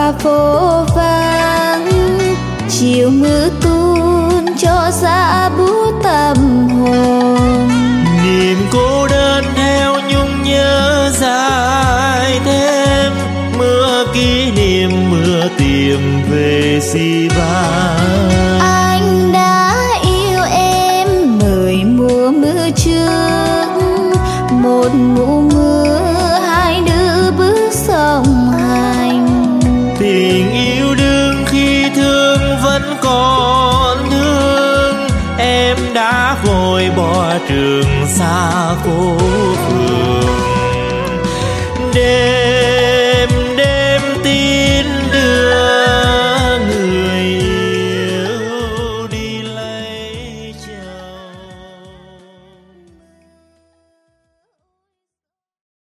qua phố vắng, chiều mưa tuôn cho giá bút tâm hồn. Niềm cô đơn theo nhung nhớ dài thêm, mưa kỷ niệm mưa tìm về si vàng. Anh đã yêu em mười mùa mưa trước, một mùa mưa hai đứa bước song hành. Tình yêu đương khi thương vẫn còn thương, em đã vội bỏ trường xa phố phường.